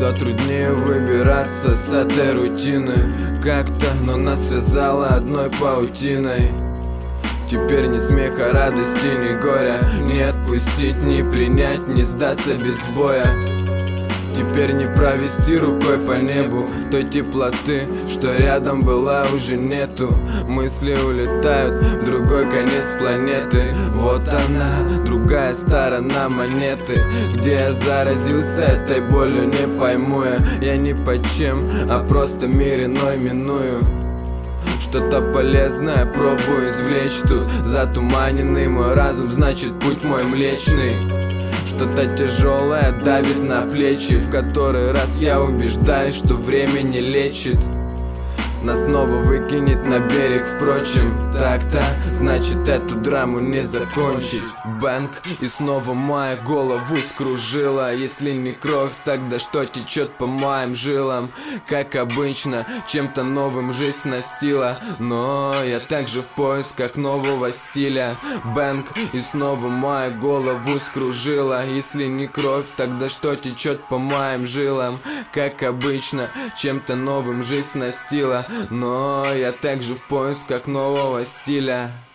Все труднее выбираться с этой рутины. Как-то, но нас связало одной паутиной. Теперь ни смеха, радости, ни горя, не отпустить, не принять, не сдаться без боя. Теперь не провести рукой по небу той теплоты, что рядом была, уже нету. Мысли улетают в другой конец планеты. Вот она, другая сторона монеты, где я заразился этой болью, не пойму я ни по чем, а просто мир иной миную. Что-то полезное пробую извлечь тут. Затуманенный мой разум, значит путь мой млечный. Что-то тяжелое давит на плечи. В который раз я убеждаюсь, что время не лечит. Нас снова выкинет на берег, впрочем. Так-то, значит эту драму не закончить. Бэнг, и снова моя голову скружила. Если не кровь, тогда что течет по моим жилам? Как обычно, чем-то новым жизнь снастила. Но я также в поисках нового стиля. Бэнг, и снова моя голову скружила. Если не кровь, тогда что течет по моим жилам? Как обычно, чем-то новым жизнь снастила. Но я также в поисках нового стиля.